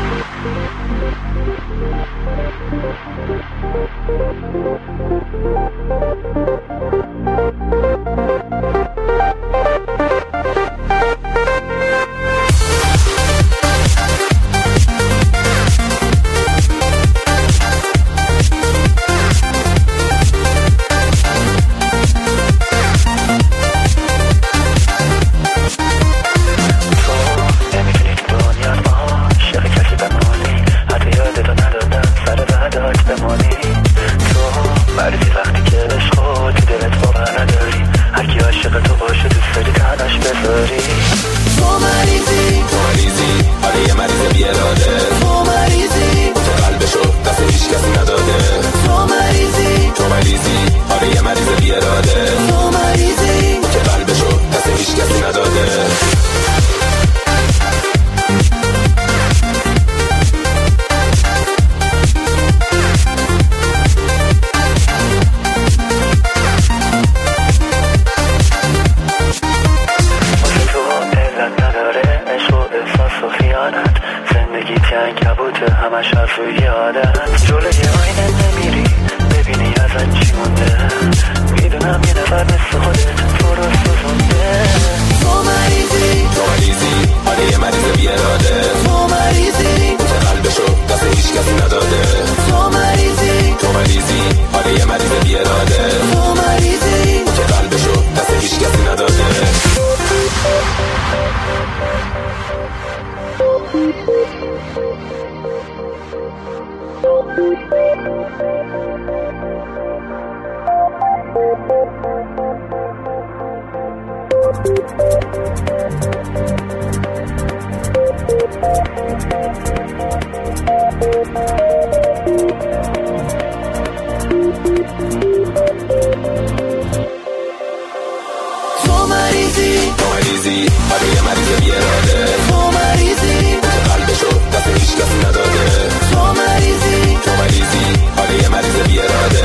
همش حرف و یادت جلوی آینه نمیری ببینی ازت چی مونده میدونم یه نفر مثل خودت تو رو سوزونده تو مریضی آره یه مریض بیاراده تو مریضی که قلبشو دست هیچ کسی نداده تو مریضی آره یه مریض بیاراده تو مریضی که قلبشو دست هیچ کسی نداده تو مریضی آره یه مریض بیاراده تو مریضی که قلبشو دست هیچ کسی نداده تو مریضی آره یه مریض بیاراده